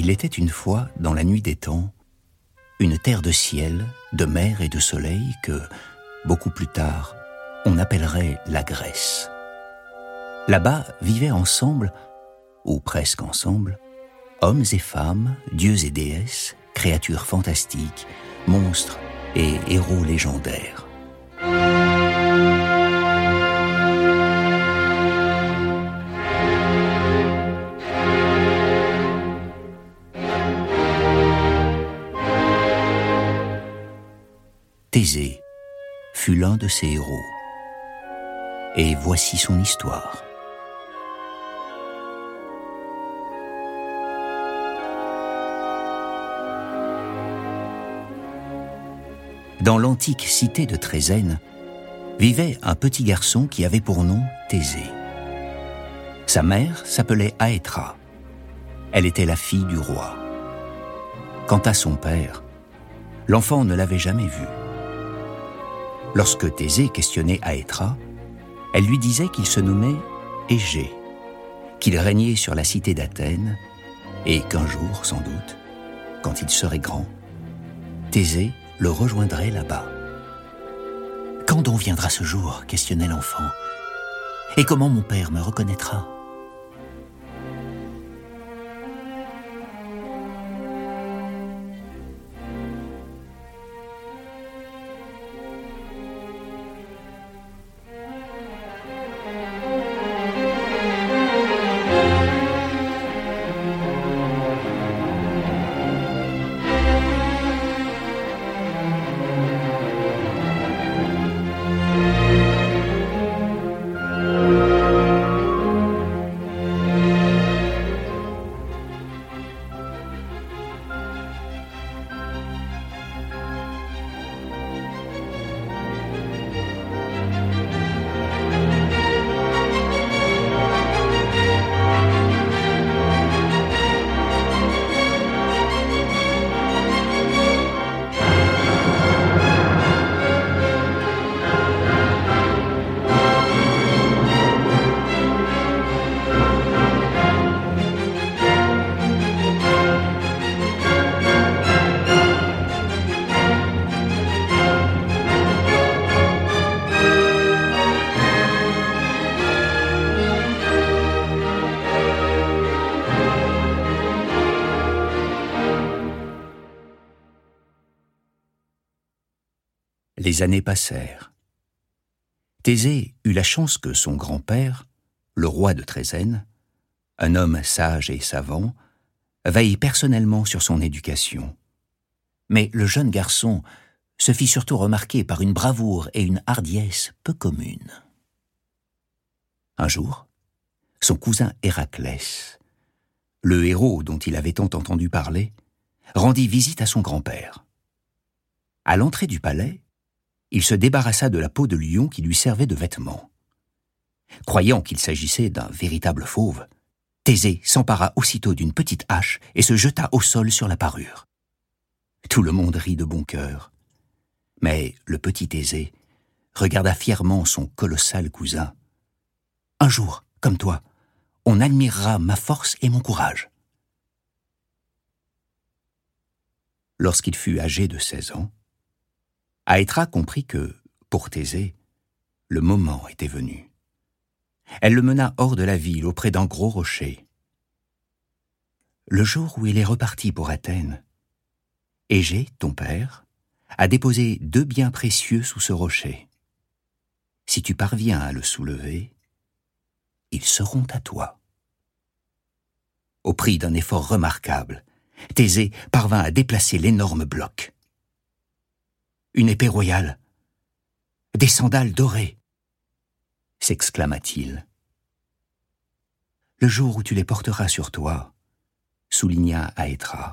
Il était une fois, dans la nuit des temps, une terre de ciel, de mer et de soleil que, beaucoup plus tard, on appellerait la Grèce. Là-bas vivaient ensemble, ou presque ensemble, hommes et femmes, dieux et déesses, créatures fantastiques, monstres et héros légendaires. Thésée fut l'un de ces héros. Et voici son histoire. Dans l'antique cité de Trézène, vivait un petit garçon qui avait pour nom Thésée. Sa mère s'appelait Aétra. Elle était la fille du roi. Quant à son père, l'enfant ne l'avait jamais vu. Lorsque Thésée questionnait Aétra, elle lui disait qu'il se nommait Égée, qu'il régnait sur la cité d'Athènes et qu'un jour, sans doute, quand il serait grand, Thésée le rejoindrait là-bas. « Quand donc viendra ce jour ?» questionnait l'enfant. « Et comment mon père me reconnaîtra ?» Les années passèrent. Thésée eut la chance que son grand-père, le roi de Trézène, un homme sage et savant, veille personnellement sur son éducation. Mais le jeune garçon se fit surtout remarquer par une bravoure et une hardiesse peu communes. Un jour, son cousin Héraclès, le héros dont il avait tant entendu parler, rendit visite à son grand-père. À l'entrée du palais, il se débarrassa de la peau de lion qui lui servait de vêtement. Croyant qu'il s'agissait d'un véritable fauve, Thésée s'empara aussitôt d'une petite hache et se jeta au sol sur la parure. Tout le monde rit de bon cœur. Mais le petit Thésée regarda fièrement son colossal cousin. « Un jour, comme toi, on admirera ma force et mon courage. » Lorsqu'il fut âgé de 16 ans, Aétra comprit que, pour Thésée, le moment était venu. Elle le mena hors de la ville, auprès d'un gros rocher. Le jour où il est reparti pour Athènes, Égée, ton père, a déposé 2 biens précieux sous ce rocher. Si tu parviens à le soulever, ils seront à toi. Au prix d'un effort remarquable, Thésée parvint à déplacer l'énorme bloc. Une épée royale, des sandales dorées, s'exclama-t-il. Le jour où tu les porteras sur toi, souligna Aétra,